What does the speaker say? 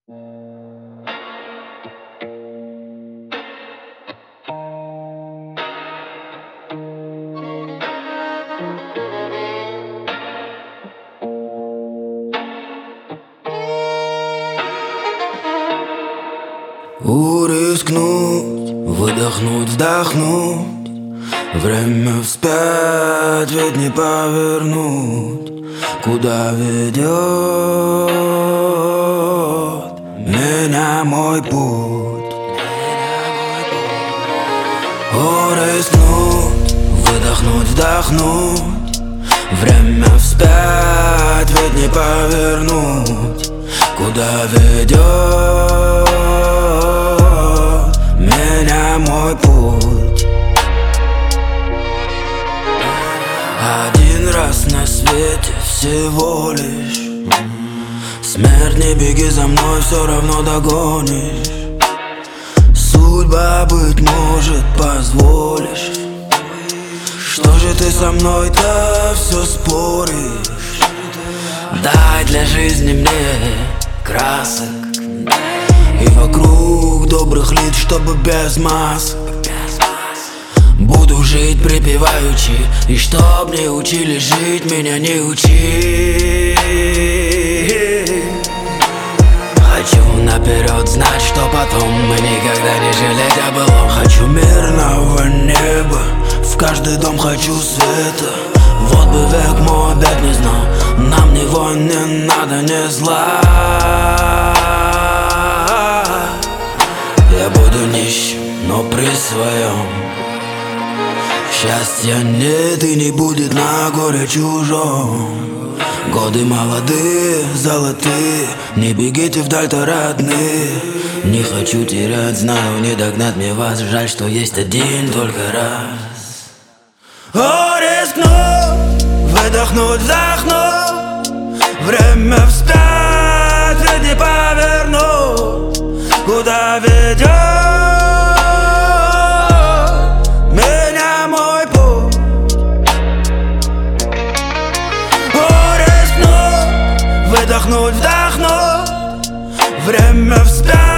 Рискнуть, выдохнуть, вдохнуть. Время вспять, ведь не повернуть. Куда ведет меня мой путь? Рискнуть, выдохнуть, вдохнуть. Время вспять, ведь не повернуть. Куда ведет меня мой путь? Один раз на свете всего лишь. Смерть, не беги за мной, все равно догонишь. Судьба, быть может, позволишь. Что же ты со мной-то все споришь? Дай для жизни мне красок и вокруг добрых лиц, чтобы без масок. Буду жить припеваючи, и чтоб не учили жить, меня не учи. Хочу наперед знать, что потом мы никогда не жалеть о былом. Хочу мирного неба, в каждый дом хочу света. Вот бы век мой опять не знал, нам ни войн не надо, ни зла. Я буду нищим, но при своем. Счастья нет и не будет на горе чужом. Годы молодые, золотые, не бегите вдаль-то, родные. Не хочу терять, знаю, не догнать мне вас. Жаль, что есть один только раз. Рискнуть, выдохнуть, вдохнуть. Время вспять, ведь не повернуть. Куда ведет меня мой путь? Рискнуть, выдохнуть, вдохнуть. Время вспять.